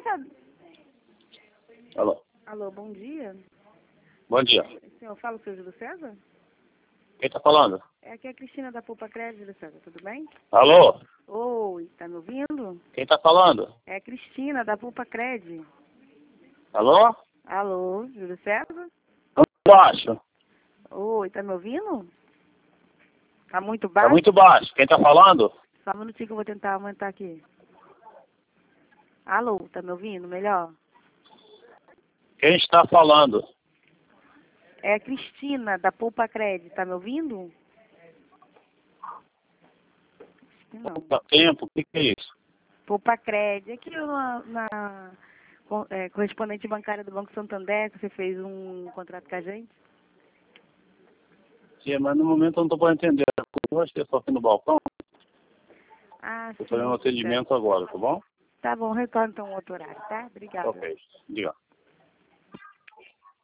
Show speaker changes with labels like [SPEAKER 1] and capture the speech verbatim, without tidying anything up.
[SPEAKER 1] Essa...
[SPEAKER 2] Alô.
[SPEAKER 1] Alô, bom dia.
[SPEAKER 2] Bom dia.
[SPEAKER 1] O senhor fala o seu Júlio César?
[SPEAKER 2] Quem tá falando?
[SPEAKER 1] É aqui a Cristina da Poupa Crédito, Júlio César, tudo bem?
[SPEAKER 2] Alô.
[SPEAKER 1] Oi, tá me ouvindo?
[SPEAKER 2] Quem tá falando?
[SPEAKER 1] É a Cristina da Poupa Crédito.
[SPEAKER 2] Alô?
[SPEAKER 1] Alô, Júlio César?
[SPEAKER 2] Muito baixo.
[SPEAKER 1] Oi, tá me ouvindo? Tá muito
[SPEAKER 2] Tá
[SPEAKER 1] baixo?
[SPEAKER 2] muito baixo. Quem tá falando?
[SPEAKER 1] Só um minutinho que eu vou tentar aumentar aqui. Alô, tá me ouvindo melhor?
[SPEAKER 2] Quem está falando?
[SPEAKER 1] É a Cristina da Poupa Crédito, tá me ouvindo? Acho que não.
[SPEAKER 2] Poupa tempo? O que, que é isso?
[SPEAKER 1] Poupa Crédito, aqui na, na co- é, correspondente bancária do Banco Santander, que você fez um contrato com a gente.
[SPEAKER 2] Sim, mas no momento eu não tô podendo entender. Eu acho que é só aqui no balcão.
[SPEAKER 1] Ah,
[SPEAKER 2] Tô
[SPEAKER 1] sim.
[SPEAKER 2] fazendo um atendimento agora, tá bom?
[SPEAKER 1] Tá bom, retorno então um outro horário, tá? Obrigada.
[SPEAKER 2] Ok. Diga.